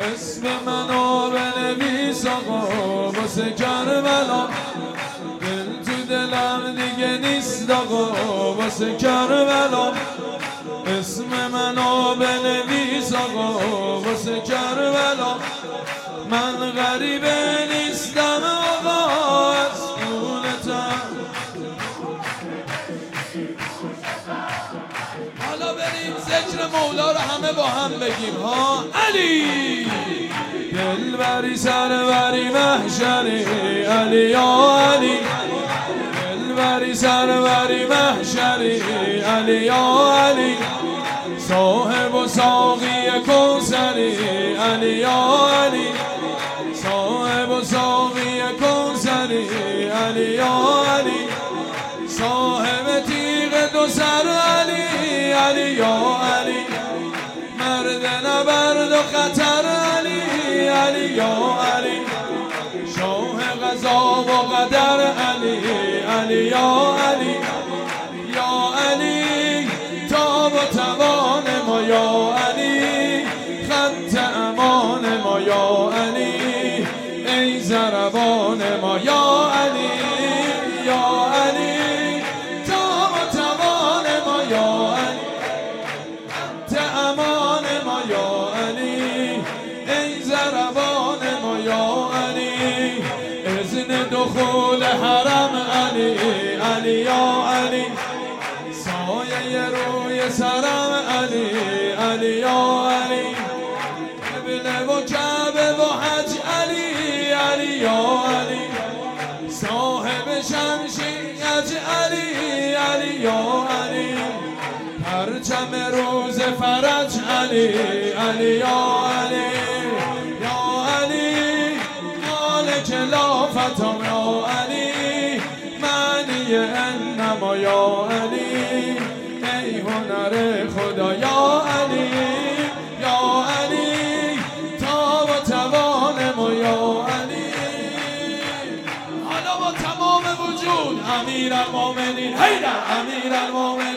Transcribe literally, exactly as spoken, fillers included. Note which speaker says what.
Speaker 1: اسم منو بنویس آقا واسه کربلا، دل تو دلم دیگه نیست آقا واسه کربلا. اسم منو بنویس آقا واسه کربلا، من غریبه نیستم آقا از خونتم. حالا بریم ذکر مولا رو همه با هم بگیم ها. علی دلبری سروری محشری، علی یا علی دلبری سروری محشری، علی یا علی صاحب و ساقی کوثری، علی یا علی صاحب و ساقی کوثری، علی یا علی صاحب تیغ دو سر، علی علی یا علی مرد نبرد و خطر، علی علی یا علی شاه قضا و قدر، علی علی یا علی یا علی تاب و توان ما، یا علی خط امان ما، یا علی ای ضربان ما، یا علی یا علی تاب و توان ما، یا علی خط امان ما، یا علی ای ضربان ما، یا علی اذن دخول حرم، علی علی یا علی سایه روی سرم، علی علی یا علی قبله و کعبه و حج، علی علی یا علی صاحب شمشیر، علی علی یا علی پرچم روز فرج، علی علی یا علی یا علی مالک لافتم، یا علی معنی انما، یا علی ای هنر خدا، یا علی یا علی تاب و توان ما، یا علی. حالا با تمام وجود امیرالمومنین حیدر، امیرالمومنین